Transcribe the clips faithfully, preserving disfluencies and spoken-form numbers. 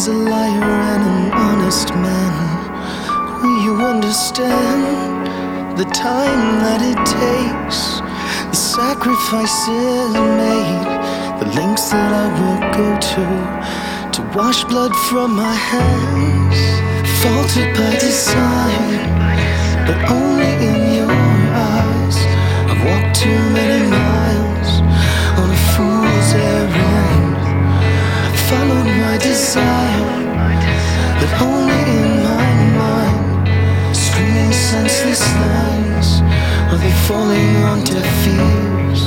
He's a liar and an honest man. Will you understand the time that it takes, the sacrifices made, the lengths that I will go to to wash blood from my hands? Faltered by design, but only in your eyes. I've walked too many miles on a fool's errand. I followed my desire, but only in my mind. Screaming senseless lines, are they falling on deaf ears?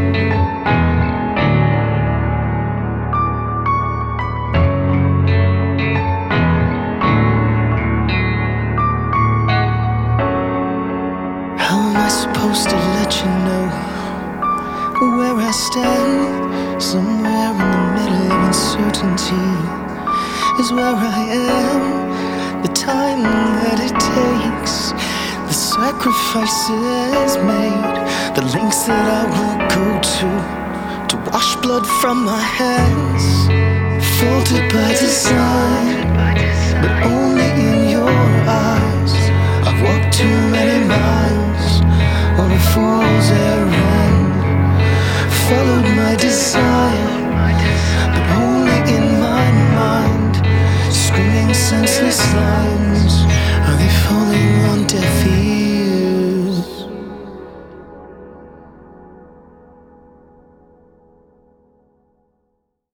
How am I supposed to let you know where I stand? Somewhere in the middle of uncertainty is where I am. The time that it takes, the sacrifices made, the lengths that I will go to to wash blood from my hands. Faltered by design, but only in your eyes. I've walked too many miles on a fool's errand, followed my desire,